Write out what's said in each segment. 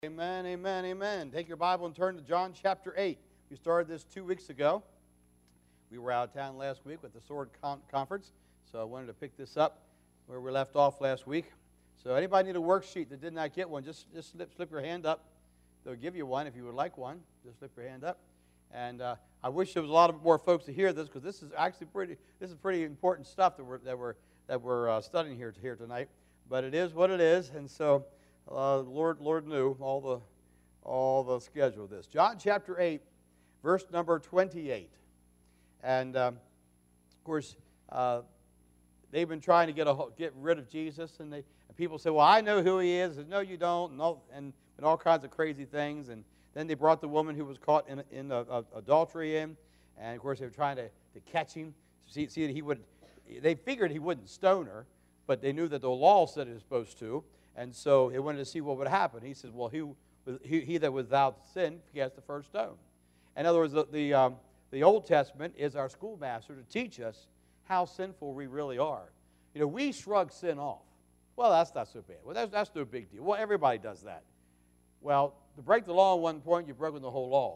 Amen, amen, amen. Take your Bible and turn to John chapter 8. We started this 2 weeks ago. We were out of town last week with the Sword Conference, so I wanted to pick this up where we left off last week. So anybody need a worksheet that did not get one, just slip your hand up. They'll give you one if you would like one. Just slip your hand up. And I wish there was a lot more folks to hear this, because this is actually pretty important stuff that we're studying here tonight. But it is what it is, and so Lord knew all the schedule of this. John chapter 8, verse number 28. And, of course, they've been trying to get rid of Jesus, and people say, well, I know who he is. And, no, you don't, and all kinds of crazy things. And then they brought the woman who was caught in adultery in, and, of course, they were trying to catch him. See that they figured he wouldn't stone her, but they knew that the law said he was supposed to. And so they wanted to see what would happen. He says, well, he that without sin cast the first stone. In other words, the Old Testament is our schoolmaster to teach us how sinful we really are. You know, we shrug sin off. Well, that's not so bad. Well, that's no big deal. Well, everybody does that. Well, to break the law at one point, you've broken the whole law.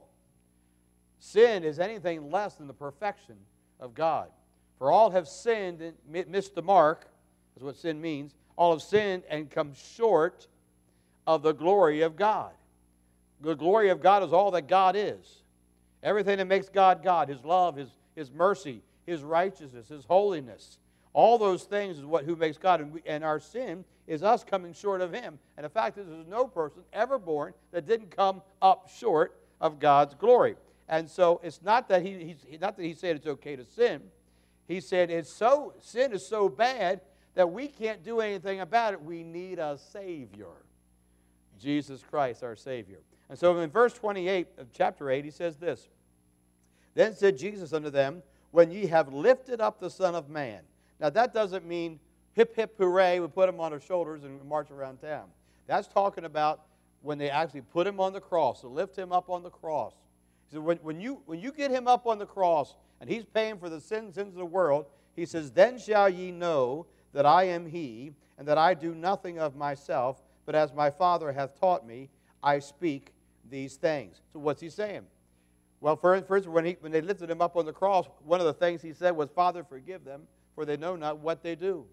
Sin is anything less than the perfection of God. For all have sinned and missed the mark, is what sin means. All have sinned and come short of the glory of God. The glory of God is all that God is. Everything that makes God God, His love, His mercy, His righteousness, His holiness. All those things is who makes God. And our sin is us coming short of Him. And the fact is, there's no person ever born that didn't come up short of God's glory. And so it's not that he said it's okay to sin. He said sin is so bad that we can't do anything about it. We need a Savior. Jesus Christ, our Savior. And so in verse 28 of chapter 8, he says this. Then said Jesus unto them, when ye have lifted up the Son of Man. Now that doesn't mean hip, hip, hooray, we put him on our shoulders and march around town. That's talking about when they actually put him on the cross, to lift him up on the cross. He said, when you get him up on the cross, and he's paying for the sins of the world, he says, then shall ye know that I am He, and that I do nothing of myself, but as my Father hath taught me, I speak these things. So what's he saying? Well, first, when they lifted him up on the cross, one of the things he said was, Father, forgive them, for they know not what they do.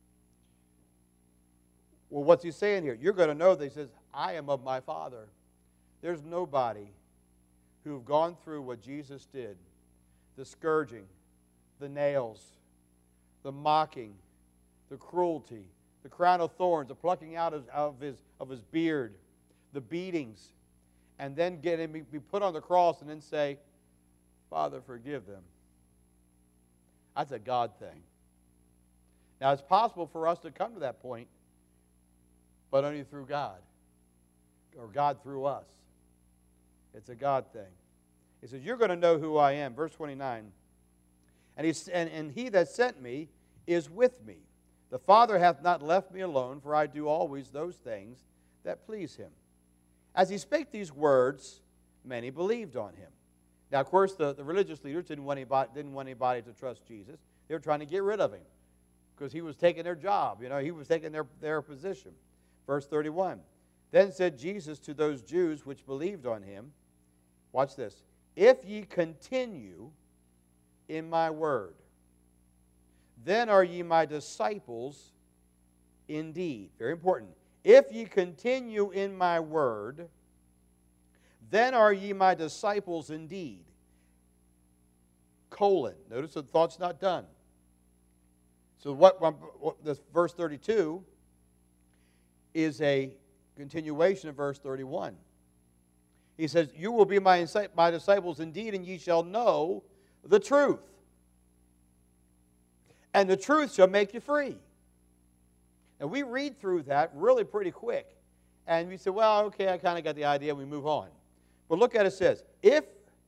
Well, what's he saying here? You're going to know that he says, I am of my Father. There's nobody who've gone through what Jesus did. The scourging, the nails, the mocking, the cruelty, the crown of thorns, the plucking out of his beard, the beatings, and then get him be put on the cross and then say, Father, forgive them. That's a God thing. Now, it's possible for us to come to that point, but only through God, or God through us. It's a God thing. He says, you're going to know who I am. Verse 29. And he that sent me is with me. The Father hath not left me alone, for I do always those things that please Him. As he spake these words, many believed on Him. Now, of course, the religious leaders didn't want anybody to trust Jesus. They were trying to get rid of Him because He was taking their job. You know, He was taking their position. Verse 31. Then said Jesus to those Jews which believed on Him, watch this, if ye continue in my word, then are ye my disciples indeed. Very important. If ye continue in my word, then are ye my disciples indeed. Colon. Notice the thought's not done. So what this verse 32 is a continuation of verse 31. He says, you will be my disciples indeed, and ye shall know the truth. And the truth shall make you free. And we read through that really pretty quick. And we say, well, okay, I kind of got the idea, we move on. But look at it says, if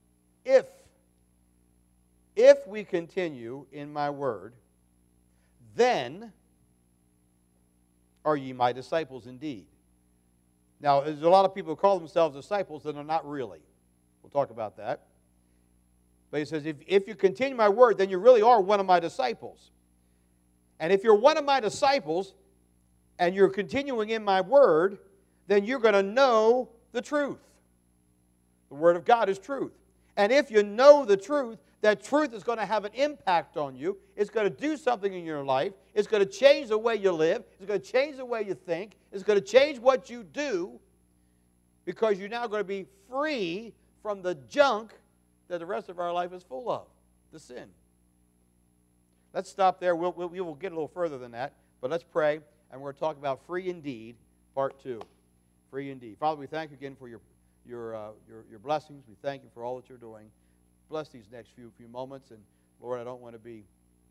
we continue in my word, then are ye my disciples indeed. Now, there's a lot of people who call themselves disciples that are not really. We'll talk about that. But he says, if you continue my word, then you really are one of my disciples. And if you're one of my disciples, and you're continuing in my word, then you're going to know the truth. The Word of God is truth. And if you know the truth, that truth is going to have an impact on you. It's going to do something in your life. It's going to change the way you live. It's going to change the way you think. It's going to change what you do, because you're now going to be free from the junk that the rest of our life is full of, the sin. Let's stop there. We will get a little further than that, but let's pray, and we're going to talk about free indeed, part 2. Free indeed. Father, we thank you again for your blessings. We thank you for all that you're doing. Bless these next few moments, and Lord, I don't want to be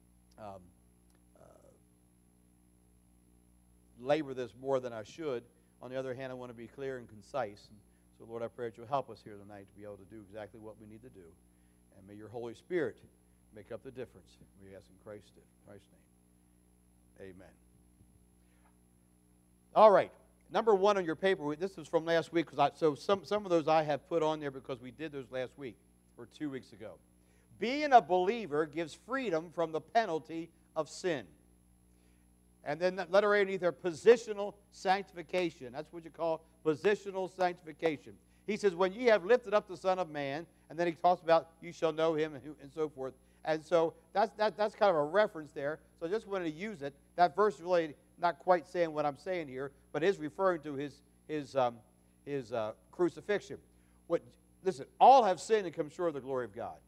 labor this more than I should. On the other hand, I want to be clear and concise. And so, Lord, I pray that you'll help us here tonight to be able to do exactly what we need to do. And may your Holy Spirit make up the difference. We ask in Christ's name. Amen. All right. Number 1 on your paper, this is from last week, so some of those I have put on there because we did those last week or 2 weeks ago. Being a believer gives freedom from the penalty of sin. And then letter A underneath there, positional sanctification. That's what you call positional sanctification. He says, when ye have lifted up the Son of Man, and then he talks about you shall know him and so forth. And so that's kind of a reference there. So I just wanted to use it. That verse is really not quite saying what I'm saying here, but is referring to his crucifixion. Listen, all have sinned and come short of the glory of God.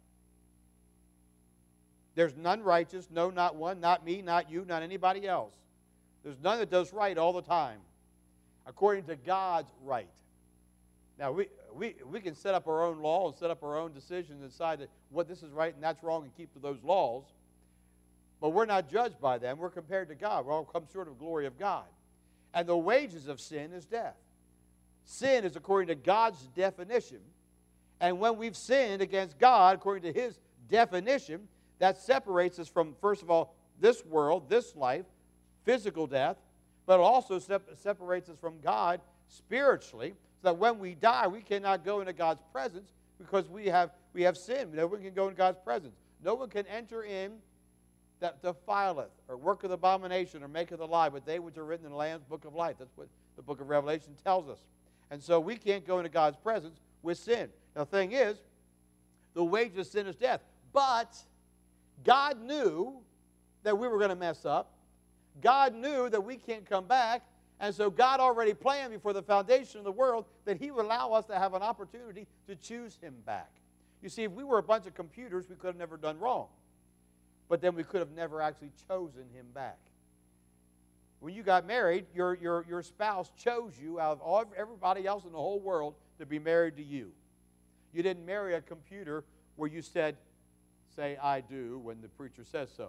There's none righteous, no, not one, not me, not you, not anybody else. There's none that does right all the time, according to God's right. Now, we can set up our own law and set up our own decisions and decide that what this is right and that's wrong and keep to those laws. But we're not judged by them. We're compared to God. We're all come short of the glory of God. And the wages of sin is death. Sin is according to God's definition. And when we've sinned against God, according to his definition, that separates us from, first of all, this world, this life, physical death, but it also separates us from God spiritually, so that when we die, we cannot go into God's presence because we have sinned. No one can go into God's presence. No one can enter in that defileth, or worketh abomination, or maketh a lie, but they which are written in the Lamb's book of life. That's what the book of Revelation tells us. And so we can't go into God's presence with sin. Now, the thing is, the wages of sin is death. But God knew that we were going to mess up. God knew that we can't come back. And so God already planned before the foundation of the world that he would allow us to have an opportunity to choose him back. You see, if we were a bunch of computers, we could have never done wrong. But then we could have never actually chosen him back. When you got married, your spouse chose you out of everybody else in the whole world to be married to you. You didn't marry a computer where you said, say, I do, when the preacher says so.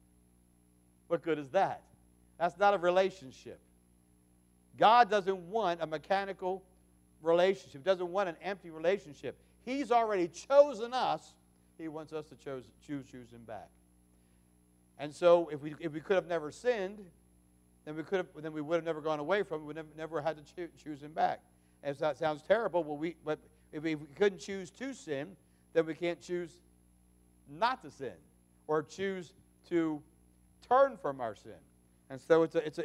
What good is that? That's not a relationship. God doesn't want a mechanical relationship. He doesn't want an empty relationship. He's already chosen us. He wants us to choose him back. And so if we could have never sinned, then we would have never gone away from him. We never had to choose him back. And that sounds terrible, but if we couldn't choose to sin, then we can't choose not to sin or choose to turn from our sin. And so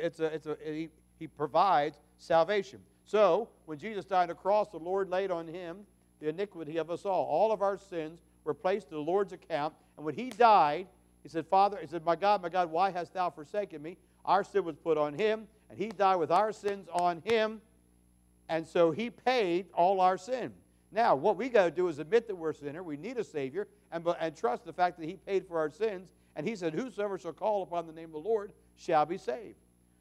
he provides salvation. So when Jesus died on the cross, the Lord laid on him the iniquity of us all. All of our sins were placed to the Lord's account. And when he died, he said, my God, why hast thou forsaken me? Our sin was put on him, and he died with our sins on him. And so he paid all our sin. Now, what we got to do is admit that we're a sinner. We need a Savior, and trust the fact that he paid for our sins. And he said, whosoever shall call upon the name of the Lord shall be saved.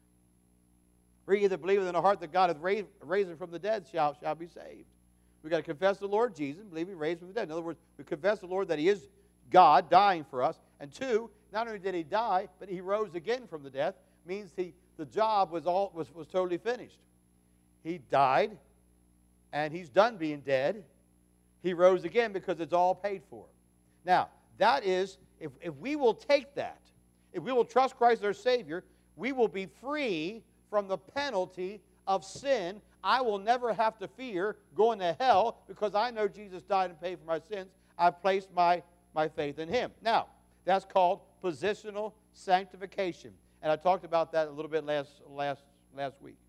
For he that believeth in the heart that God hath raised him from the dead shall be saved. We've got to confess the Lord Jesus, believe he raised from the dead. In other words, we confess the Lord that he is God dying for us. And two, not only did he die, but he rose again from the death. Means the job was totally finished. He died, and he's done being dead. He rose again because it's all paid for. Now, that is, if we will take that, if we will trust Christ as our Savior, we will be free from the penalty of sin. I will never have to fear going to hell because I know Jesus died and paid for my sins. I've placed my faith in him. Now, that's called positional sanctification. And I talked about that a little bit last week.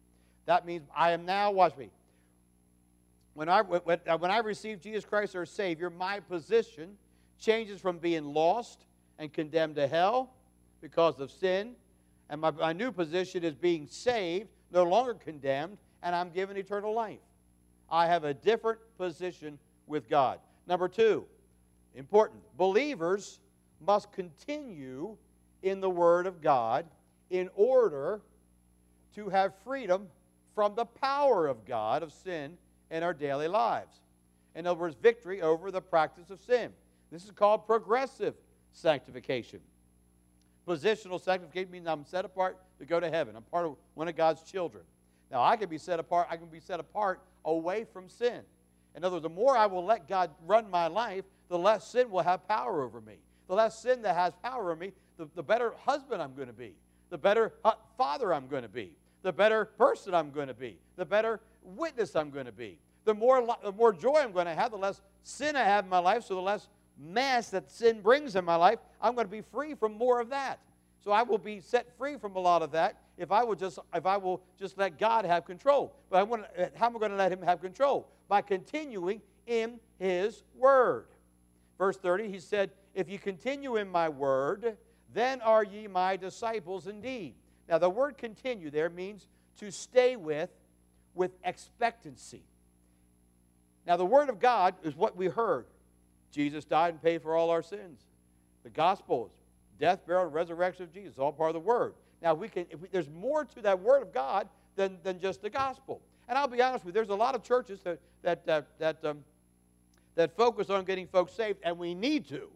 That means I am now, watch me, when I receive Jesus Christ our Savior, my position changes from being lost and condemned to hell because of sin, and my new position is being saved, no longer condemned, and I'm given eternal life. I have a different position with God. Number two, important, believers must continue in the Word of God in order to have freedom from the power of God, of sin, in our daily lives. In other words, victory over the practice of sin. This is called progressive sanctification. Positional sanctification means I'm set apart to go to heaven. I'm part of one of God's children. Now, I can be set apart away from sin. In other words, the more I will let God run my life, the less sin will have power over me. The less sin that has power over me, the better husband I'm going to be, the better father I'm going to be, the better person I'm going to be, the better witness I'm going to be. The more joy I'm going to have, the less sin I have in my life, so the less mess that sin brings in my life, I'm going to be free from more of that. So I will be set free from a lot of that if I will just let God have control. But how am I going to let Him have control? By continuing in His Word. Verse 30, He said, if you continue in my word, then are ye my disciples indeed. Now the word continue there means to stay with expectancy. Now the Word of God is what we heard. Jesus died and paid for all our sins. The gospel is death, burial, and resurrection of Jesus, all part of the Word. Now there's more to that Word of God than just the gospel. And I'll be honest with you, there's a lot of churches that focus on getting folks saved, and we need to.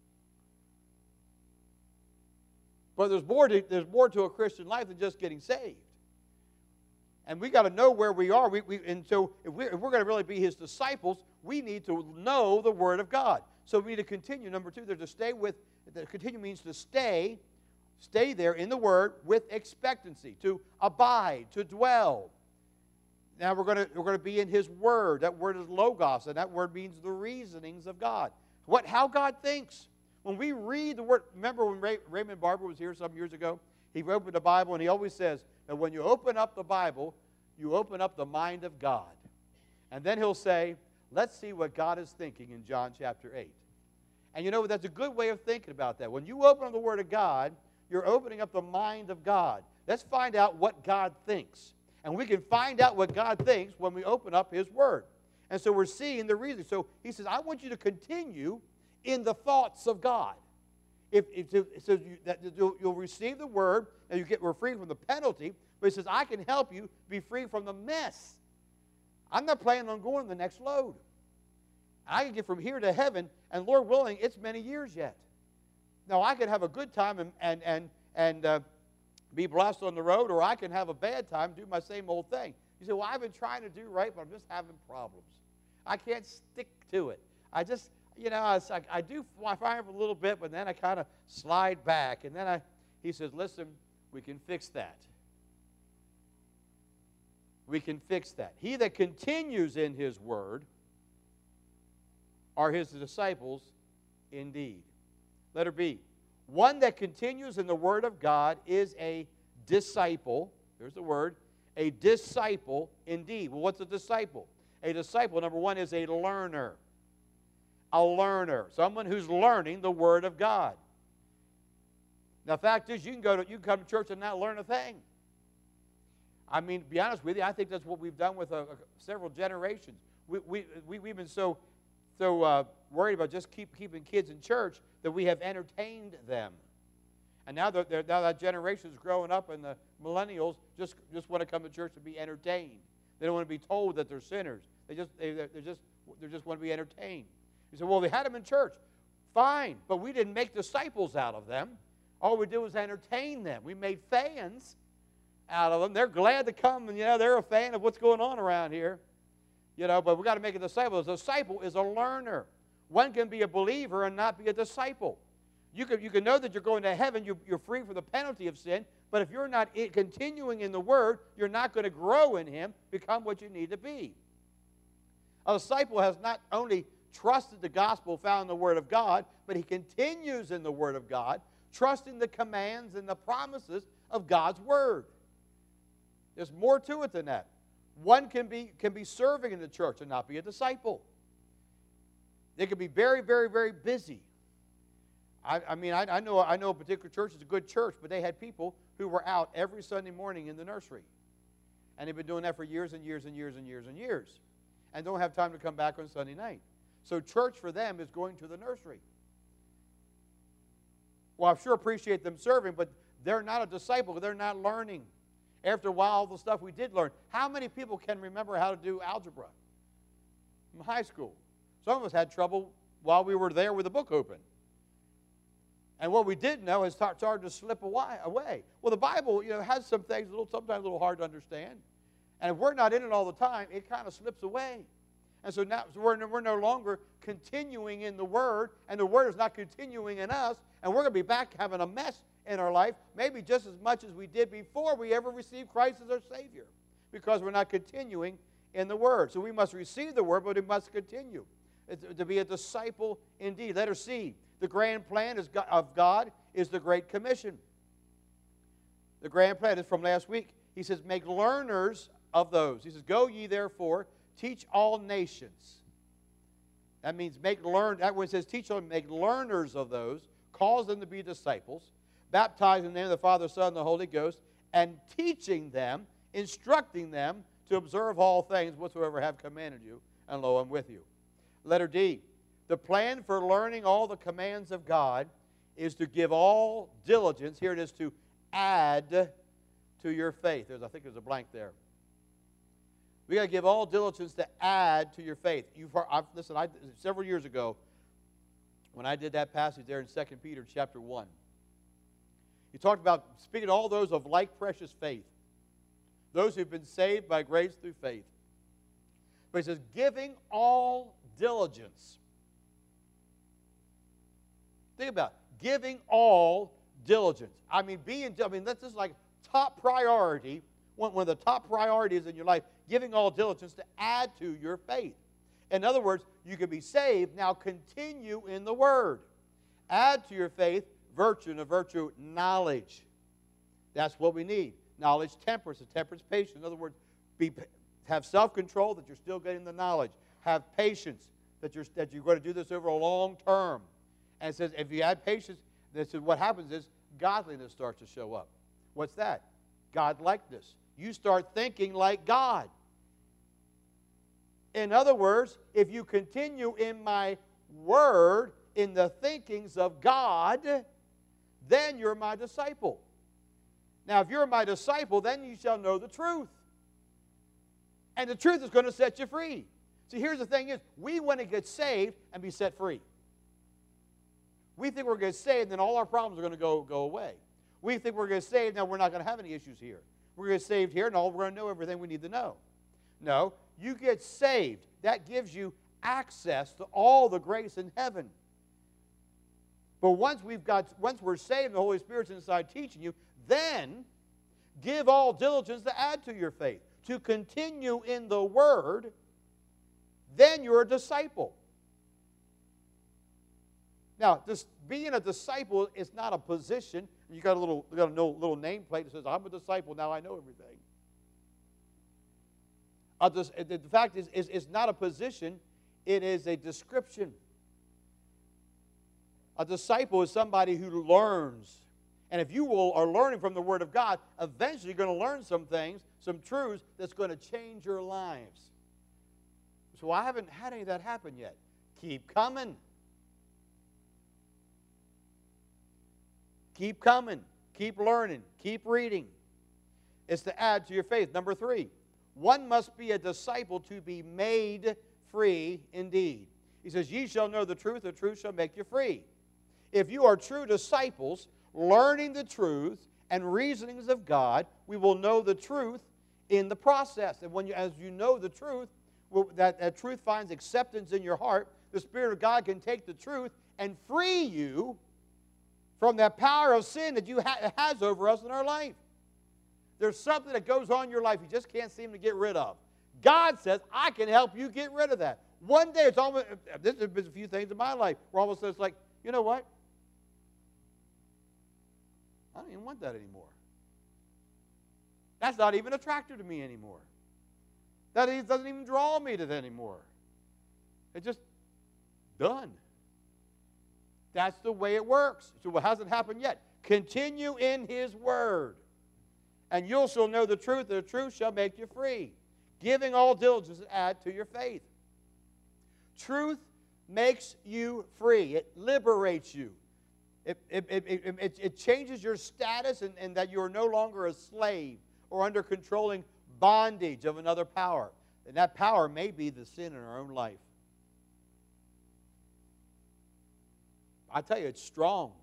But there's more to a Christian life than just getting saved. And we got to know where we are. And so if we're going to really be His disciples, we need to know the Word of God. So we need to continue. Number two, there's to stay with. Continue means to stay there in the Word with expectancy, to abide, to dwell. Now we're going to be in His Word. That word is logos, and that word means the reasonings of God. How God thinks. When we read the Word, remember when Raymond Barber was here some years ago? He opened the Bible, and he always says that when you open up the Bible, you open up the mind of God. And then he'll say, let's see what God is thinking in John chapter 8. And you know, that's a good way of thinking about that. When you open up the Word of God, you're opening up the mind of God. Let's find out what God thinks. And we can find out what God thinks when we open up His Word. And so we're seeing the reason. So he says, I want you to continue in the thoughts of God. So you'll receive the Word, and we're free from the penalty, but he says, I can help you be free from the mess. I'm not planning on going to the next load. I can get from here to heaven, and Lord willing, it's many years yet. Now, I can have a good time and be blessed on the road, or I can have a bad time, do my same old thing. You say, well, I've been trying to do right, but I'm just having problems. I can't stick to it. I just, I do fire a little bit, but then I kind of slide back. And then he says, listen, we can fix that. We can fix that. He that continues in His Word are His disciples indeed. Letter B. One that continues in the Word of God is a disciple. There's the word. A disciple indeed. Well, what's a disciple? A disciple, number one, is a learner. A learner. Someone who's learning the Word of God. Now, the fact is, you can come to church and not learn a thing. I mean, to be honest with you, I think that's what we've done with several generations. We've been so worried about just keeping kids in church that we have entertained them. And now that generation is growing up, and the millennials just want to come to church to be entertained. They don't want to be told that they're sinners. They just want to be entertained. You say, well, they had them in church. Fine, but we didn't make disciples out of them. All we did was entertain them. We made fans out of them. They're glad to come, and they're a fan of what's going on around here. But we got to make a disciple. A disciple is a learner. One can be a believer and not be a disciple. You can know that you're going to heaven. You're free from the penalty of sin. But if you're not continuing in the Word, you're not going to grow in Him, become what you need to be. A disciple has not only trusted the gospel found in the Word of God, but he continues in the Word of God, trusting the commands and the promises of God's Word. There's more to it than that. One can be serving in the church and not be a disciple. They can be very, very, very busy. I know a particular church is a good church, but they had people who were out every Sunday morning in the nursery. And they've been doing that for years and years and years and years and years. And don't have time to come back on Sunday night. So church for them is going to the nursery. Well, I sure appreciate them serving, but they're not a disciple. They're not learning. After a while, all the stuff we did learn. How many people can remember how to do algebra from high school? Some of us had trouble while we were there with the book open. And what we did know has started to slip away. Well, the Bible, has some things sometimes a little hard to understand. And if we're not in it all the time, it kind of slips away. And so now we're no longer continuing in the Word, and the Word is not continuing in us, and we're going to be back having a mess in our life, maybe just as much as we did before we ever received Christ as our Savior, because we're not continuing in the Word. So we must receive the Word, but we must continue to be a disciple indeed. Letter C, the grand plan of God is the Great Commission. The grand plan is from last week. He says, make learners of those. He says, go ye therefore, teach all nations. That means that when it says teach them, make learners of those, cause them to be disciples, baptizing them in the name of the Father, Son, and the Holy Ghost, and teaching them, instructing them to observe all things whatsoever I have commanded you, and lo, I'm with you. Letter D, the plan for learning all the commands of God is to give all diligence. Here it is, to add to your faith. I think there's a blank there. We got to give all diligence to add to your faith. Listen, several years ago, when I did that passage there in 2 Peter chapter 1, he talked about speaking to all those of like precious faith, those who've been saved by grace through faith. But he says, giving all diligence. Think about it. Giving all diligence. That's just like top priority, one of the top priorities in your life, giving all diligence to add to your faith. In other words, you can be saved, now continue in the Word. Add to your faith virtue, and a virtue, knowledge. That's what we need. Knowledge, temperance, patience. In other words, have self-control that you're still getting the knowledge. Have patience that you're going to do this over a long term. And it says, if you add patience, what happens is godliness starts to show up. What's that? God-likeness. You start thinking like God. In other words, if you continue in my Word, in the thinkings of God, then you're my disciple. Now, if you're my disciple, then you shall know the truth. And the truth is going to set you free. See, here's the thing is, we want to get saved and be set free. We think we're going to get saved, and then all our problems are going to go away. We think we're going to get saved, now we're not going to have any issues here. We're going to get saved here, and we're going to know everything we need to know. No, you get saved. That gives you access to all the grace in heaven. But once we're saved, the Holy Spirit's inside teaching you, then give all diligence to add to your faith, to continue in the Word. Then you're a disciple. Now, being a disciple is not a position. You got a little nameplate that says, "I'm a disciple. Now I know everything." The fact is, it's not a position. It is a description. A disciple is somebody who learns. And if you are learning from the Word of God, eventually you're going to learn some things, some truths that's going to change your lives. So I haven't had any of that happen yet. Keep coming. Keep coming. Keep learning. Keep reading. It's to add to your faith. Number 3, one must be a disciple to be made free indeed. He says, ye shall know the truth shall make you free. If you are true disciples, learning the truth and reasonings of God, we will know the truth in the process. And as you know the truth, that truth finds acceptance in your heart, the Spirit of God can take the truth and free you from that power of sin that has over us in our life. There's something that goes on in your life you just can't seem to get rid of. God says, I can help you get rid of that. One day, this has been a few things in my life where almost it's like, you know what? I don't even want that anymore. That's not even attractive to me anymore. Doesn't even draw me to that anymore. It's just done. That's the way it works. So it hasn't happened yet. Continue in His Word, and you shall know the truth, and the truth shall make you free. Giving all diligence to add to your faith. Truth makes you free. It liberates you. It changes your status and that you are no longer a slave or under controlling bondage of another power. And that power may be the sin in our own life. I tell you, it's strong.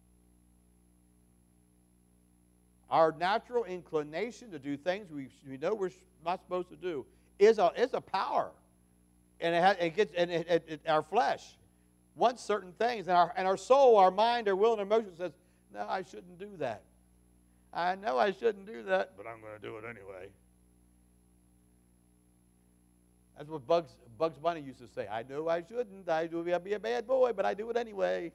Our natural inclination to do things we know we're not supposed to do is a power. And our flesh wants certain things. And our soul, our mind, our will, and emotion says, no, I shouldn't do that. I know I shouldn't do that, but I'm going to do it anyway. That's what Bugs Bunny used to say. I know I shouldn't. I'd be a bad boy, but I do it anyway.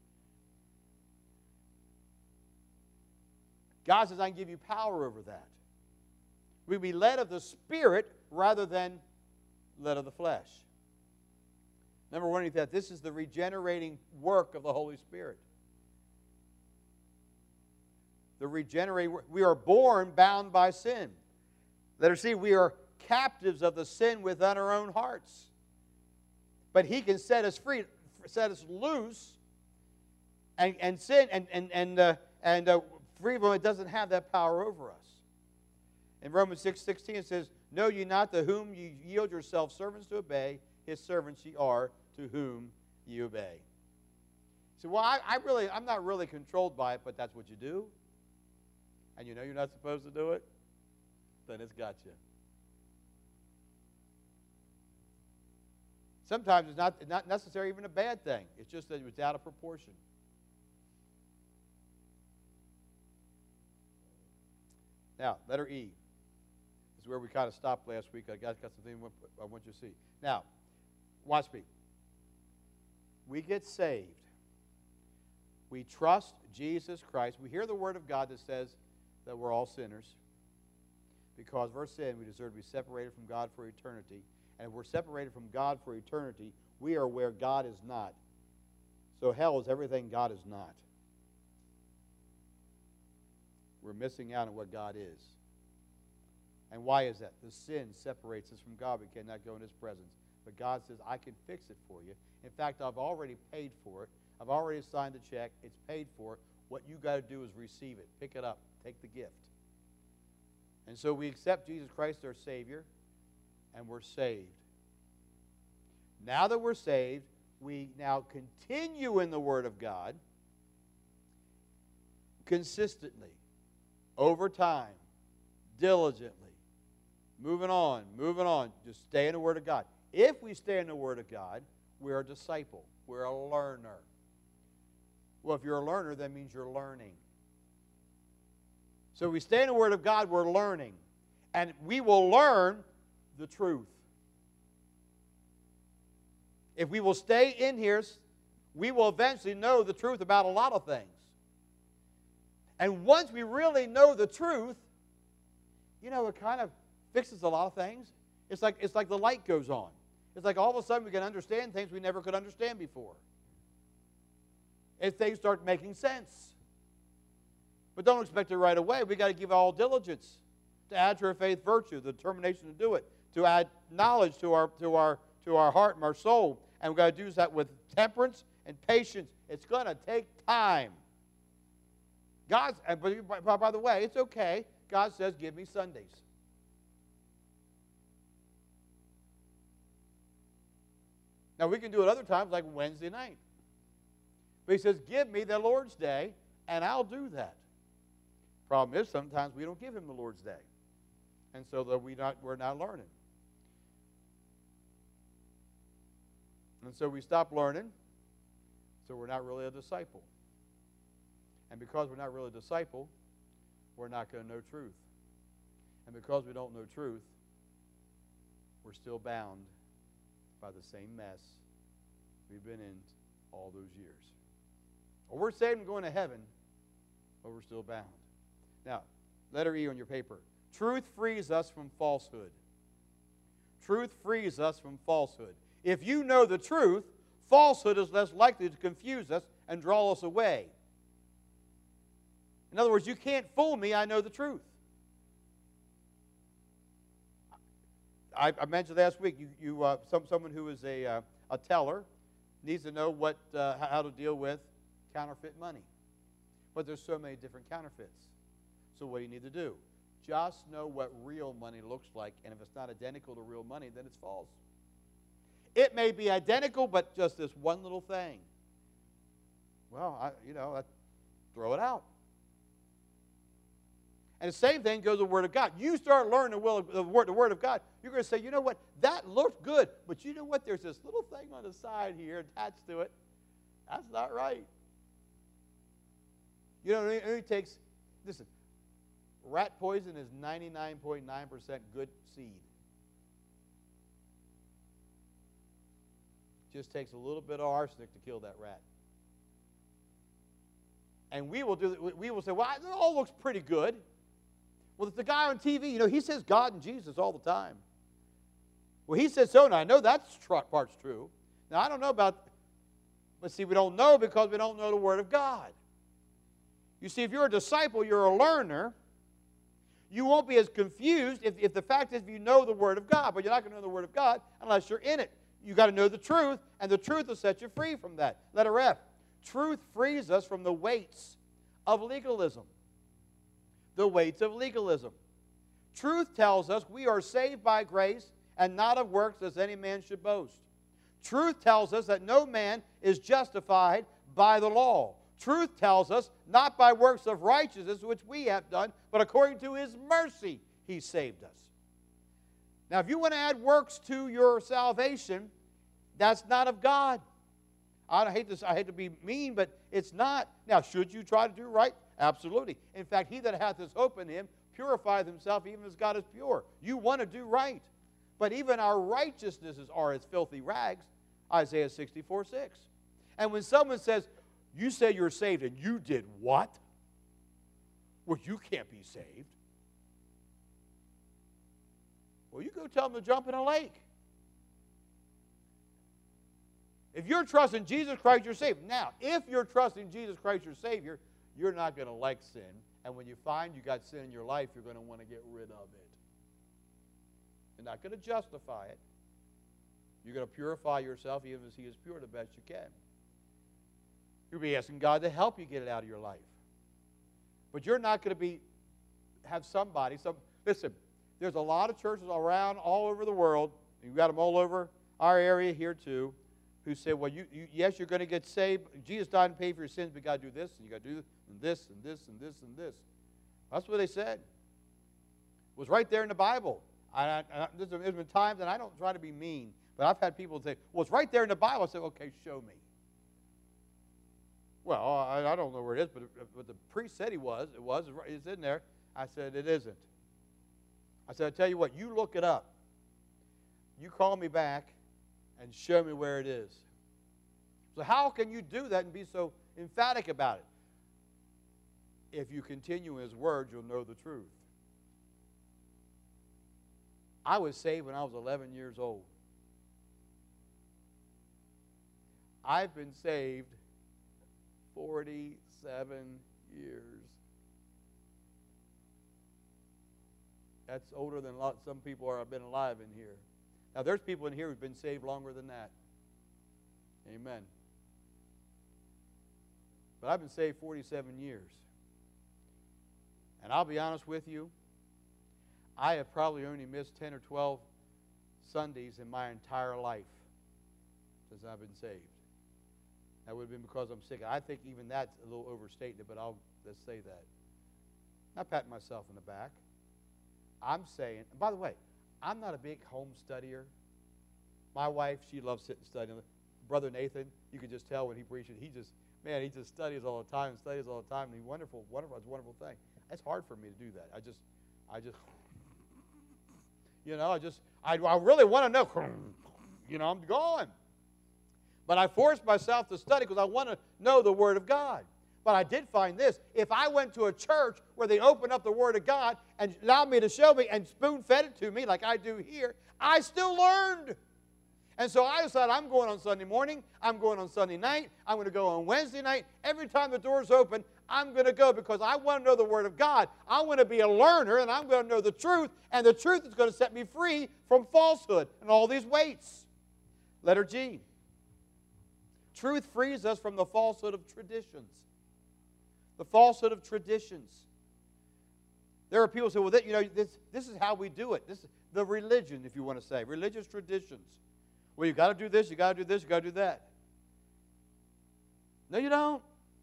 God says, I can give you power over that. We be led of the Spirit rather than led of the flesh. Number one, that this is the regenerating work of the Holy Spirit. The regenerating work. We are born bound by sin. Letter C, we are captives of the sin within our own hearts. But He can set us free, set us loose, and sin and free from it doesn't have that power over us. In Romans 6:16 it says, know ye not to whom ye yield yourselves servants to obey, His servants ye are to whom ye obey. So, well, I'm not really controlled by it, but that's what you do. And you know you're not supposed to do it, then it's got you. Sometimes it's not necessarily even a bad thing. It's just that it's out of proportion. Now, letter E. This is where we kind of stopped last week. I got something I want you to see. Now, watch me. We get saved. We trust Jesus Christ. We hear the Word of God that says that we're all sinners. Because of our sin, we deserve to be separated from God for eternity. And if we're separated from God for eternity, we are where God is not. So hell is everything God is not. We're missing out on what God is. And why is that? The sin separates us from God. We cannot go in His presence. But God says, I can fix it for you. In fact, I've already paid for it. I've already signed the check. It's paid for. What you got to do is receive it. Pick it up. Take the gift. And so we accept Jesus Christ, our Savior, and we're saved. Now that we're saved, we now continue in the Word of God consistently, over time, diligently, moving on. Just stay in the Word of God. If we stay in the Word of God, we're a disciple. We're a learner. Well, if you're a learner, that means you're learning. So we stay in the Word of God, we're learning. And we will learn the truth. If we will stay in here, we will eventually know the truth about a lot of things. And once we really know the truth, it kind of fixes a lot of things. It's like the light goes on. It's like all of a sudden we can understand things we never could understand before. And things start making sense. But don't expect it right away. We've got to give all diligence to add to our faith virtue, the determination to do it, to add knowledge to our heart and our soul. And we've got to do that with temperance and patience. It's going to take time. By the way, it's okay. God says, give me Sundays. Now, we can do it other times, like Wednesday night. But He says, give me the Lord's Day, and I'll do that. Problem is, sometimes we don't give Him the Lord's Day. And so we're not learning. And so we stop learning, so we're not really a disciple. And because we're not really a disciple, we're not going to know truth. And because we don't know truth, we're still bound by the same mess we've been in all those years. Well, we're saved and going to heaven, but we're still bound. Now, letter E on your paper. Truth frees us from falsehood. Truth frees us from falsehood. If you know the truth, falsehood is less likely to confuse us and draw us away. In other words, you can't fool me, I know the truth. I mentioned last week, someone who is a teller needs to know how to deal with counterfeit money. But there's so many different counterfeits. So what do you need to do? Just know what real money looks like, and if it's not identical to real money, then it's false. It may be identical, but just this one little thing. Well, I throw it out. And the same thing goes with the Word of God. You start learning the Word of God, you're going to say, you know what, that looked good, but you know what, there's this little thing on the side here attached to it. That's not right. You know, it only takes, listen, rat poison is 99.9% good seed. Just takes a little bit of arsenic to kill that rat. And we will say, well, it all looks pretty good. Well, the guy on TV, he says God and Jesus all the time. Well, he says so, and I know that part's true. Now, I don't know about, but see, we don't know because we don't know the Word of God. You see, if you're a disciple, you're a learner, you won't be as confused if the fact is if you know the Word of God, but you're not going to know the Word of God unless you're in it. You've got to know the truth, and the truth will set you free from that. Letter F, truth frees us from the weights of legalism. The weights of legalism. Truth tells us we are saved by grace and not of works as any man should boast. Truth tells us that no man is justified by the law. Truth tells us not by works of righteousness which we have done, but according to His mercy He saved us. Now, if you want to add works to your salvation, that's not of God. I hate to be mean, but it's not. Now, should you try to do right? Absolutely. In fact, he that hath his hope in Him purifieth himself even as God is pure. You want to do right. But even our righteousnesses are as filthy rags, Isaiah 64:6. And when someone says, you say you're saved, and you did what? Well, you can't be saved. Well, you go tell them to jump in a lake. If you're trusting Jesus Christ, you're saved. Now, if you're trusting Jesus Christ, your Savior, you're not going to like sin. And when you find you got sin in your life, you're going to want to get rid of it. You're not going to justify it. You're going to purify yourself even as He is pure the best you can. You'll be asking God to help you get it out of your life. But you're not going to have somebody. Listen, there's a lot of churches around all over the world. You've got them all over our area here too, who say, well, yes, you're going to get saved. Jesus died and paid for your sins, but you got to do this, and you got to do this, and this, and this, and this. That's what they said. It was right there in the Bible. There's been times, and I don't try to be mean, but I've had people say, well, it's right there in the Bible. I said, okay, show me. Well, I don't know where it is, but the priest said it's in there. I said, it isn't. I said, I tell you what, you look it up. You call me back and show me where it is. So how can you do that and be so emphatic about it? If you continue in His Word, you'll know the truth. I was saved when I was 11 years old. I've been saved 47 years. That's older than some people have been alive in here. Now, there's people in here who've been saved longer than that. Amen. But I've been saved 47 years. And I'll be honest with you, I have probably only missed 10 or 12 Sundays in my entire life since I've been saved. That would have been because I'm sick. I think even that's a little overstating it, but I'll just say that. Not patting myself in the back. I'm saying, and by the way, I'm not a big home studier. My wife, she loves sitting and studying. Brother Nathan, you can just tell when he preaches, he just studies all the time and studies all the time. And it's a wonderful thing. It's hard for me to do that. I really want to know. I'm going. But I force myself to study because I want to know the Word of God. But I did find this. If I went to a church where they opened up the Word of God and allowed me to show me and spoon-fed it to me like I do here, I still learned. And so I decided I'm going on Sunday morning. I'm going on Sunday night. I'm going to go on Wednesday night. Every time the door's open, I'm going to go because I want to know the Word of God. I want to be a learner, and I'm going to know the truth, and the truth is going to set me free from falsehood and all these weights. Letter G. Truth frees us from the falsehood of traditions. The falsehood of traditions. There are people who say, well, this is how we do it. This is the religion, if you want to say. Religious traditions. Well, you've got to do this, you've got to do this, you've got to do that. No, you don't.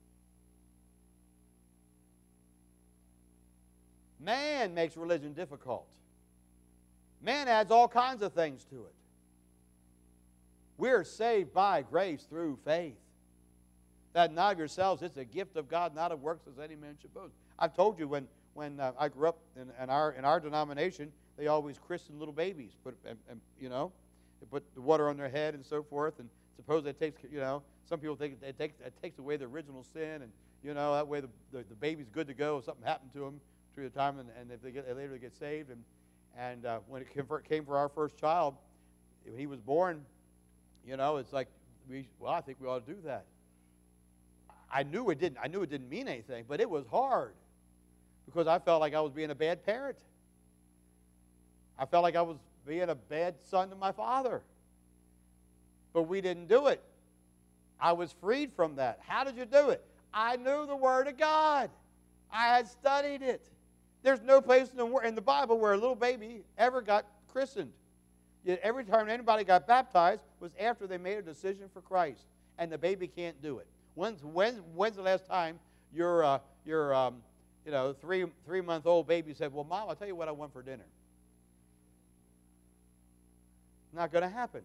Man makes religion difficult. Man adds all kinds of things to it. We're saved by grace through faith. That not of yourselves, it's a gift of God, not of works, as any man should boast. I've told you when I grew up in our denomination, they always christened little babies. They put the water on their head and so forth. And suppose that takes, some people think it takes away the original sin, and that way the baby's good to go if something happened to them through the time, and if they later get saved. And when it came for our first child, when he was born, it's like I think we ought to do that. I knew it didn't mean anything, but it was hard because I felt like I was being a bad parent. I felt like I was being a bad son to my father. But we didn't do it. I was freed from that. How did you do it? I knew the Word of God. I had studied it. There's no place in the Bible where a little baby ever got christened. Yet every time anybody got baptized was after they made a decision for Christ, and the baby can't do it. When's the last time your 3-month-old baby said, "Well, Mom, I'll tell you what I want for dinner"? Not going to happen.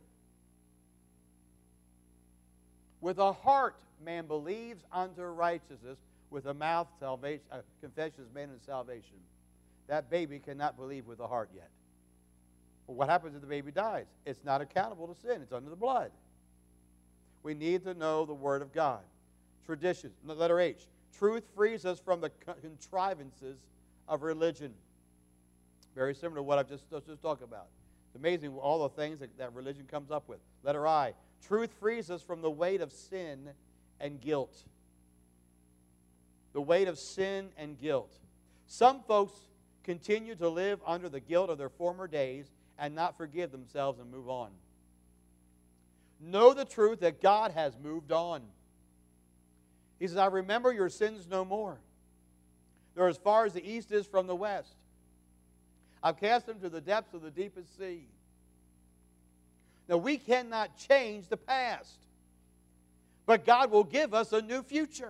With a heart, man believes unto righteousness. With a mouth, confession is made unto salvation. That baby cannot believe with the heart yet. Well, what happens if the baby dies? It's not accountable to sin. It's under the blood. We need to know the Word of God. Tradition. Letter H. Truth frees us from the contrivances of religion. Very similar to what I've just talked about. It's amazing all the things that religion comes up with. Letter I. Truth frees us from the weight of sin and guilt. The weight of sin and guilt. Some folks continue to live under the guilt of their former days and not forgive themselves and move on. Know the truth that God has moved on. He says, I remember your sins no more. They're as far as the east is from the west. I've cast them to the depths of the deepest sea. Now, we cannot change the past, but God will give us a new future.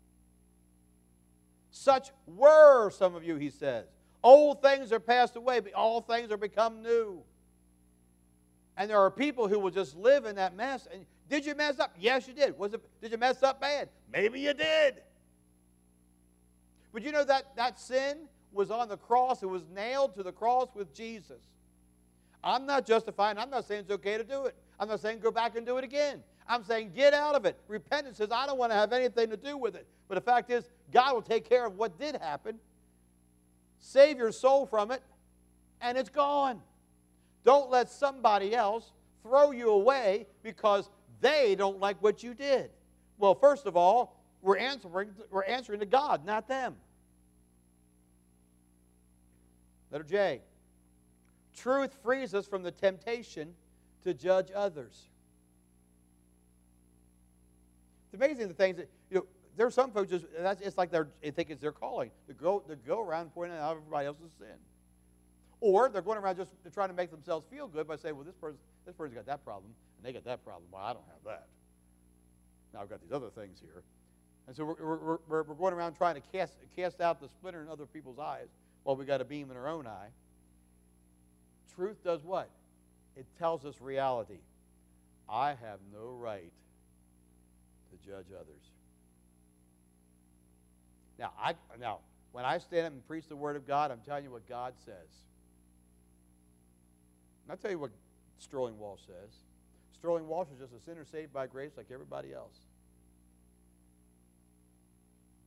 Such were some of you, he says. Old things are passed away, but all things are become new. And there are people who will just live in that mess. And did you mess up? Yes, you did. Did you mess up bad? Maybe you did. But you know that sin was on the cross. It was nailed to the cross with Jesus. I'm not justifying. I'm not saying it's okay to do it. I'm not saying go back and do it again. I'm saying get out of it. Repentance says I don't want to have anything to do with it. But the fact is, God will take care of what did happen, save your soul from it, and it's gone. Don't let somebody else throw you away because they don't like what you did. Well, first of all, we're answering to God, not them. Letter J. Truth frees us from the temptation to judge others. It's amazing the things that, there are some folks, it's like they think it's their calling to go around pointing out everybody else's sin. Or they're going around just trying to make themselves feel good by saying, well, this person's got that problem, and they got that problem. Well, I don't have that. Now I've got these other things here. And so we're going around trying to cast out the splinter in other people's eyes while we've got a beam in our own eye. Truth does what? It tells us reality. I have no right to judge others. Now, when I stand up and preach the Word of God, I'm telling you what God says. And I'll tell you what Sterling Walsh says. Sterling Walsh is just a sinner saved by grace like everybody else.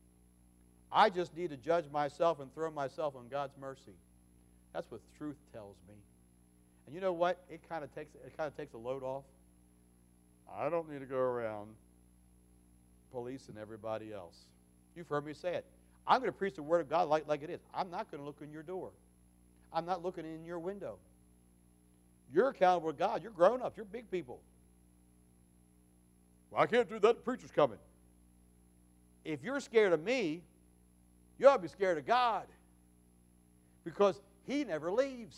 I just need to judge myself and throw myself on God's mercy. That's what truth tells me. And you know what? It kind of takes a load off. I don't need to go around policing everybody else. You've heard me say it. I'm going to preach the Word of God like it is. I'm not going to look in your door. I'm not looking in your window. You're accountable to God. You're grown up. You're big people. Well, I can't do that. The preacher's coming. If you're scared of me, you ought to be scared of God, because He never leaves.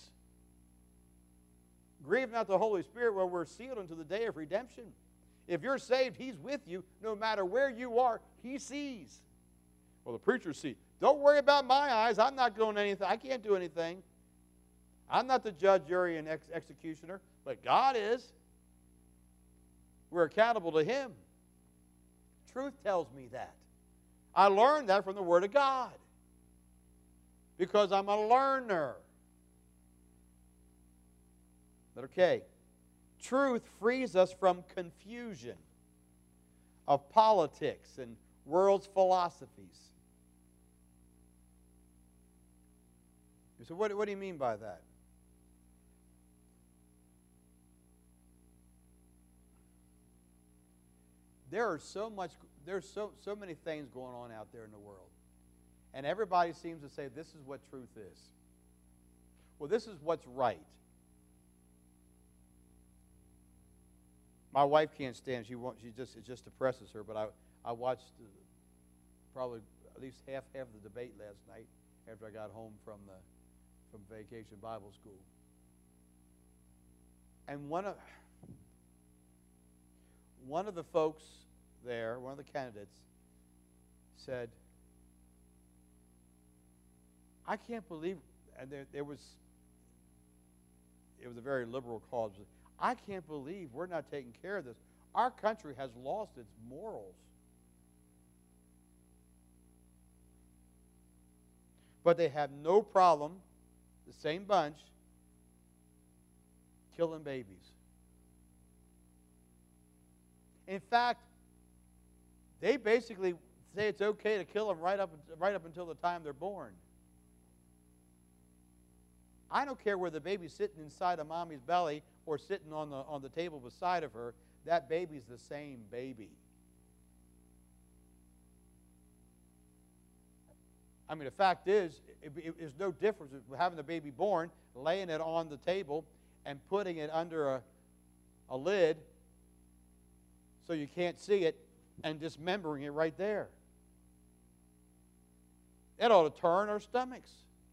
Grieve not the Holy Spirit, where we're sealed unto the day of redemption. If you're saved, He's with you. No matter where you are, He sees. Well, the preacher sees. Don't worry about my eyes. I'm not doing anything. I can't do anything. I'm not the judge, jury, and executioner, but God is. We're accountable to Him. Truth tells me that. I learned that from the Word of God, because I'm a learner. Letter K. Truth frees us from confusion of politics and world's philosophies. You say, what do you mean by that? There's so many things going on out there in the world. And everybody seems to say this is what truth is. Well, this is what's right. My wife can't stand it. It just depresses her, but I watched probably at least half of the debate last night after I got home from Vacation Bible School. And one of the folks there, one of the candidates, said, I can't believe, and it was a very liberal cause, I can't believe we're not taking care of this. Our country has lost its morals. But they have no problem, the same bunch, killing babies. In fact, they basically say it's okay to kill them right up until the time they're born. I don't care whether the baby's sitting inside of mommy's belly or sitting on the table beside of her. That baby's the same baby. I mean, the fact is, there's no difference with having the baby born, laying it on the table, and putting it under a lid so you can't see it, and dismembering it right there. It ought to turn our stomachs.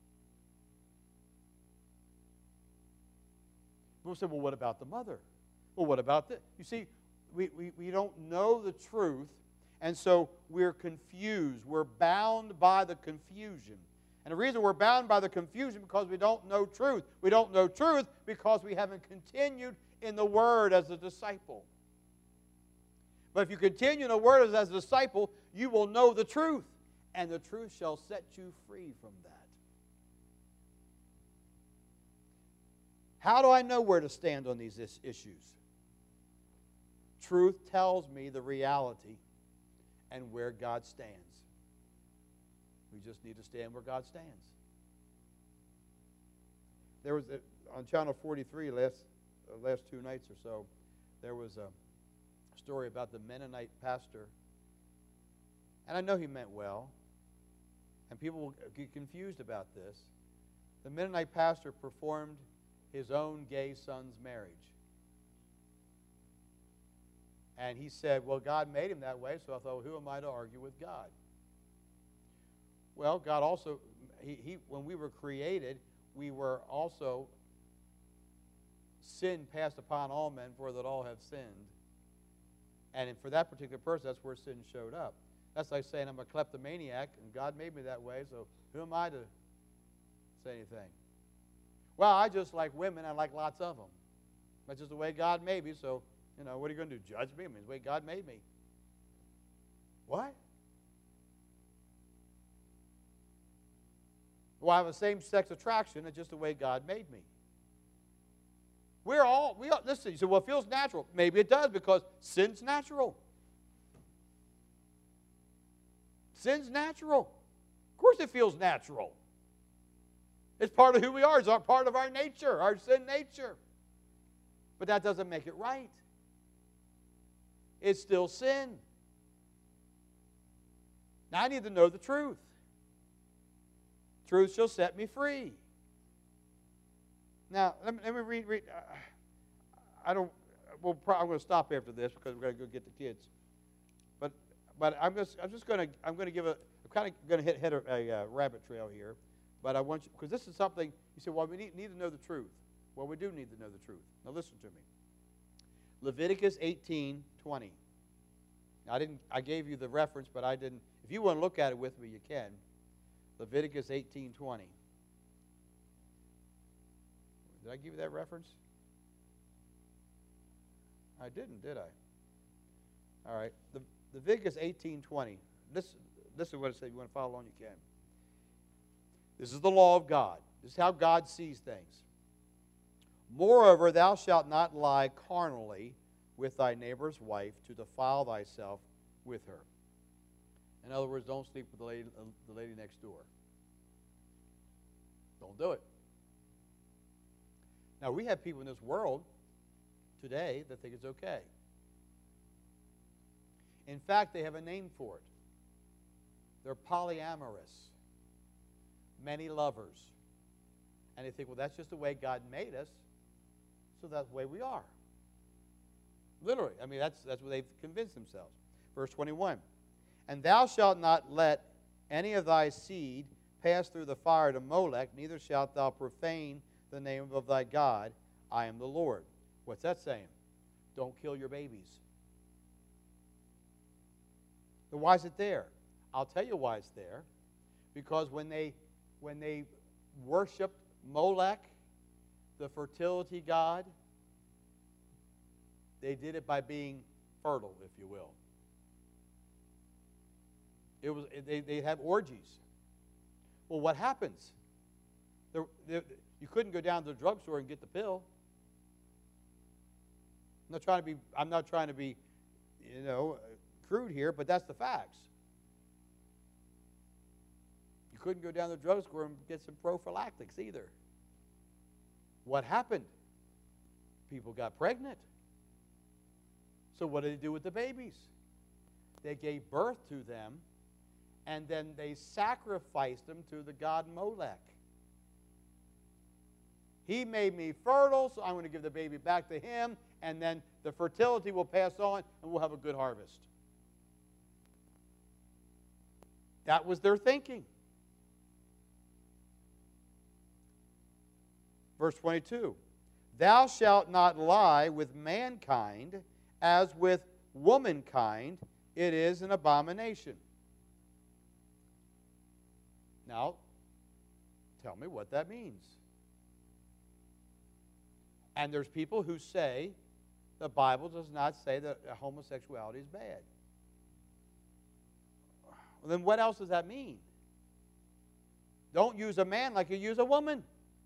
People say, well, what about the mother? Well, what about this? You see, we don't know the truth, and so we're confused. We're bound by the confusion. And the reason we're bound by the confusion is because we don't know truth. We don't know truth because we haven't continued in the Word as a disciple. But if you continue in the Word as a disciple, you will know the truth, and the truth shall set you free from that. How do I know where to stand on these issues? Truth tells me the reality and where God stands. We just need to stand where God stands. There was on Channel 43 last 2 nights or so, there was a story about the Mennonite pastor. And I know he meant well, and people will get confused about this. The Mennonite pastor performed his own gay son's marriage. And he said, well, God made him that way, so I thought, well, who am I to argue with God? Well, God also, when we were created, we were also, sin passed upon all men, for that all have sinned. And for that particular person, that's where sin showed up. That's like saying I'm a kleptomaniac, and God made me that way, so who am I to say anything? Well, I just like women. I like lots of them. That's just the way God made me, so, what are you going to do, judge me? I mean, it's the way God made me. What? Well, I have a same-sex attraction. It's just the way God made me. Listen, you say, well, it feels natural. Maybe it does, because sin's natural. Sin's natural. Of course it feels natural. It's part of who we are. It's part of our nature, our sin nature. But that doesn't make it right. It's still sin. Now I need to know the truth. Truth shall set me free. Now, let me read. I'm going to stop after this because we're going to go get the kids. But I'm going to give I'm kind of going to hit a rabbit trail here. But I want you, because this is something, you say, well, we need to know the truth. Well, we do need to know the truth. Now listen to me. Leviticus 18:20. I gave you the reference, but I didn't. If you want to look at it with me, you can. Leviticus 18:20. Did I give you that reference? I didn't, did I? All right. Leviticus 18:20. This is what it says. If you want to follow along, you can. This is the law of God. This is how God sees things. Moreover, thou shalt not lie carnally with thy neighbor's wife to defile thyself with her. In other words, don't sleep with the lady next door. Don't do it. Now, we have people in this world today that think it's okay. In fact, they have a name for it. They're polyamorous. Many lovers. And they think, well, that's just the way God made us, so that's the way we are. Literally. I mean, that's what they've convinced themselves. Verse 21. And thou shalt not let any of thy seed pass through the fire to Molech, neither shalt thou profane the name of thy God. I am the Lord. What's that saying? Don't kill your babies. So why is it there? I'll tell you why it's there. Because when they worshipped Molech, the fertility god, they did it by being fertile, if you will. They have orgies. Well, what happens? You couldn't go down to the drugstore and get the pill. I'm not trying to be, crude here, but that's the facts. You couldn't go down to the drugstore and get some prophylactics either. What happened? People got pregnant. So what did they do with the babies? They gave birth to them, and then they sacrificed them to the god Molech. He made me fertile, so I'm going to give the baby back to him, and then the fertility will pass on, and we'll have a good harvest. That was their thinking. Verse 22. Thou shalt not lie with mankind, as with womankind it is an abomination. Now, tell me what that means. And there's people who say the Bible does not say that homosexuality is bad. Well, then what else does that mean? Don't use a man like you use a woman.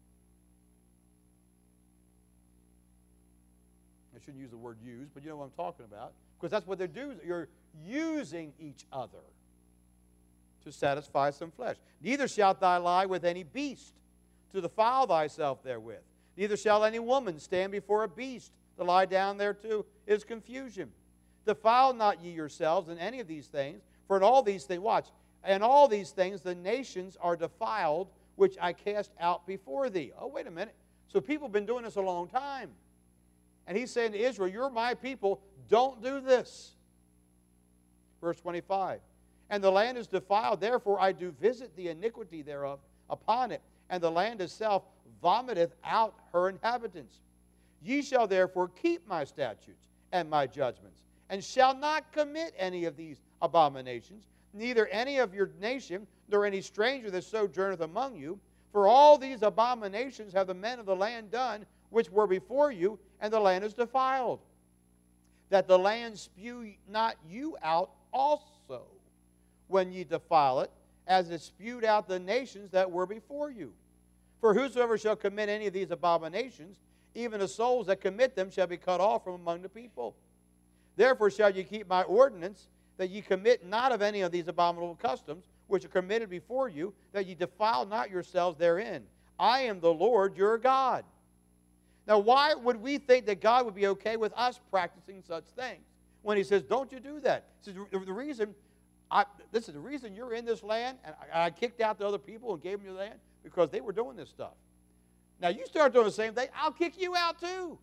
I shouldn't use the word use, but you know what I'm talking about. Because that's what they're doing. You're using each other to satisfy some flesh. Neither shalt thou lie with any beast, to defile thyself therewith. Neither shall any woman stand before a beast, to lie down thereto is confusion. Defile not ye yourselves in any of these things, for in all these things, watch, in all these things the nations are defiled, which I cast out before thee. Oh, wait a minute. So people have been doing this a long time. And he's saying to Israel, you're my people, don't do this. Verse 25. And the land is defiled, therefore I do visit the iniquity thereof upon it, and the land itself vomiteth out her inhabitants. Ye shall therefore keep my statutes and my judgments, and shall not commit any of these abominations, neither any of your nation, nor any stranger that sojourneth among you. For all these abominations have the men of the land done, which were before you, and the land is defiled. That the land spew not you out also, when ye defile it, as it spewed out the nations that were before you. For whosoever shall commit any of these abominations, even the souls that commit them shall be cut off from among the people. Therefore shall ye keep my ordinance, that ye commit not of any of these abominable customs, which are committed before you, that ye defile not yourselves therein. I am the Lord your God. Now, why would we think that God would be okay with us practicing such things? When he says, don't you do that. He says, the reason you're in this land, and I kicked out the other people and gave them your land, because they were doing this stuff. Now, you start doing the same thing, I'll kick you out too.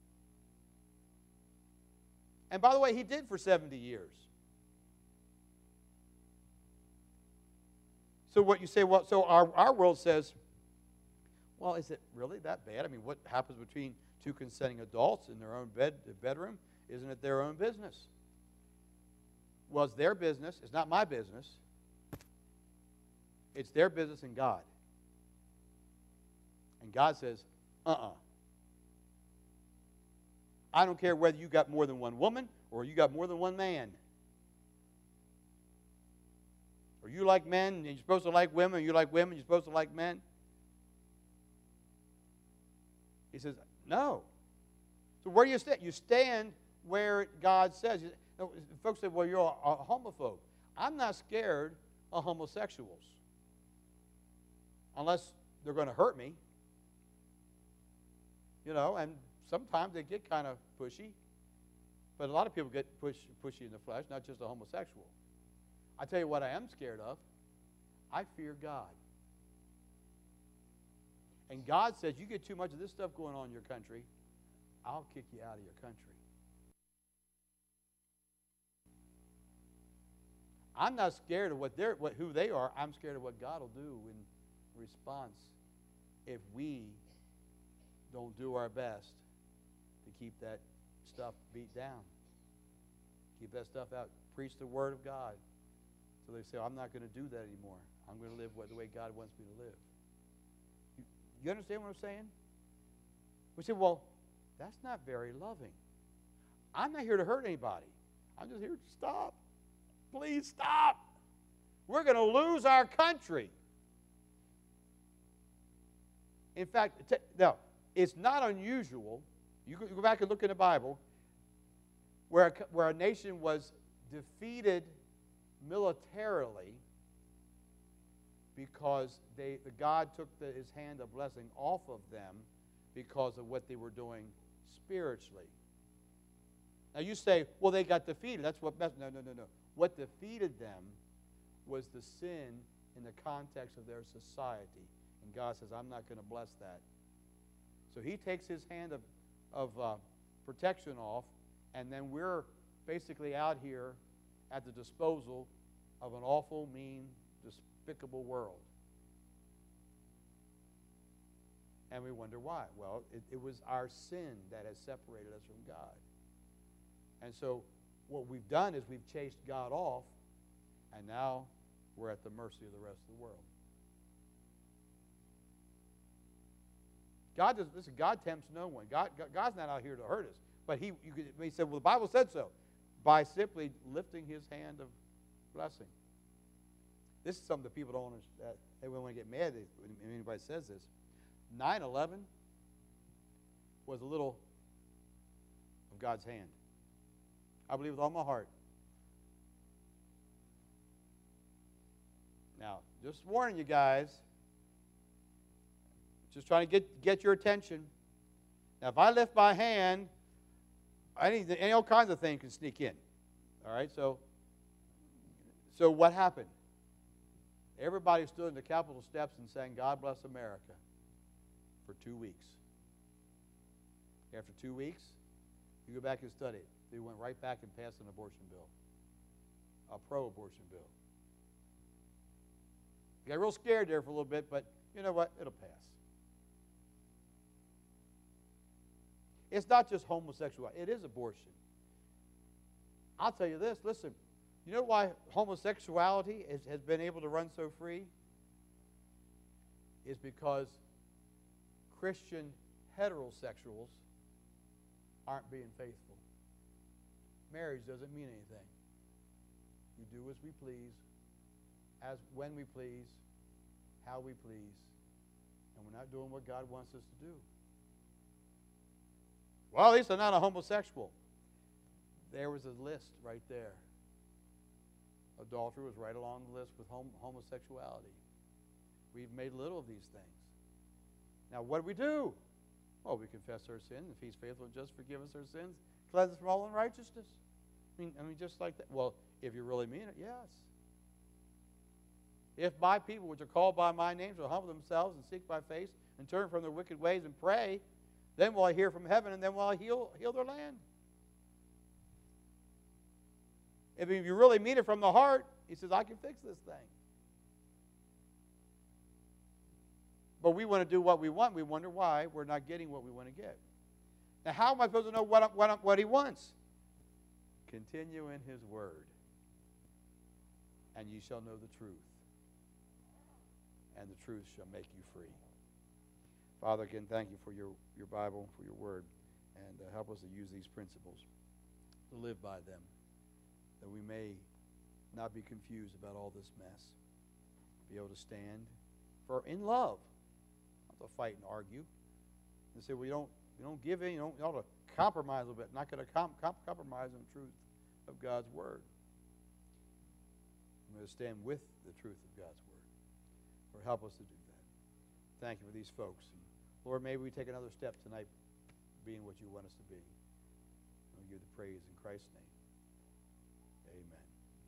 And by the way, he did for 70 years. So what you say, well, so our world says, well, is it really that bad? I mean, what happens between two consenting adults in their own bedroom? Isn't it their own business? Well, it's their business. It's not my business. It's their business and God. And God says, I don't care whether you got more than one woman or you got more than one man. Or you like men and you're supposed to like women, or you like women, you're supposed to like men. He says, no. So where do you stand? You stand where God says. Folks say, well, you're a homophobe. I'm not scared of homosexuals. Unless they're going to hurt me. You know, and sometimes they get kind of pushy. But a lot of people get pushy in the flesh, not just a homosexual. I tell you what I am scared of. I fear God. And God says, you get too much of this stuff going on in your country, I'll kick you out of your country. I'm not scared of who they are. I'm scared of what God will do in response if we don't do our best to keep that stuff beat down. Keep that stuff out. Preach the Word of God. So they say, I'm not going to do that anymore. I'm going to live the way God wants me to live. You understand what I'm saying? We say, well, that's not very loving. I'm not here to hurt anybody. I'm just here to stop. Please stop. We're going to lose our country. In fact, now, it's not unusual. You go back and look in the Bible where a nation was defeated militarily because God took his hand of blessing off of them because of what they were doing spiritually. Now you say, well, they got defeated. That's what, no. What defeated them was the sin in the context of their society. And God says, I'm not going to bless that. So he takes his hand of protection off, and then we're basically out here at the disposal of an awful, mean, despicable world. And we wonder why. Well, it was our sin that has separated us from God. And so what we've done is we've chased God off, and now we're at the mercy of the rest of the world. God tempts no one. God's not out here to hurt us. But he said, well, the Bible said so, by simply lifting his hand of blessing. This is something that people don't understand. They want to get mad when anybody says this. 9/11 was a little of God's hand. I believe with all my heart. Now, just warning you guys, just trying to get your attention. Now, if I lift my hand, any all kinds of things can sneak in. All right, so what happened? Everybody stood in the Capitol steps and sang, God bless America, for 2 weeks. After 2 weeks, you go back and study it. They went right back and passed an abortion bill, a pro-abortion bill. You got real scared there for a little bit, but you know what? It'll pass. It's not just homosexuality. It is abortion. I'll tell you this. Listen, you know why homosexuality has been able to run so free? Is because Christian heterosexuals aren't being faithful. Marriage doesn't mean anything. We do as we please, when we please, how we please, and we're not doing what God wants us to do. Well, at least I'm not a homosexual. There was a list right there Adultery was right along the list with homosexuality. We've made little of these things. Now, what do we do? Well, we confess our sin. If he's faithful and just, forgive us our sins, cleanse us from all unrighteousness. I mean, just like that. Well, if you really mean it, yes. If my people, which are called by my name, shall humble themselves and seek my face and turn from their wicked ways and pray, then will I hear from heaven, and then will I heal their land. If you really mean it from the heart, he says, I can fix this thing. But we want to do what we want. We wonder why we're not getting what we want to get. Now, how am I supposed to know what he wants? Continue in his word, and ye shall know the truth, and the truth shall make you free. Father, again, thank you for your Bible, for your word, and help us to use these principles, to live by them, that we may not be confused about all this mess, be able to stand in love, not to fight and argue, and say, well, you don't give in, you ought to compromise a little bit, not going to compromise on the truth of God's word. I'm going to stand with the truth of God's word. Lord, help us to do that. Thank you for these folks. And Lord, maybe we take another step tonight being what you want us to be. I'll give you the praise in Christ's name.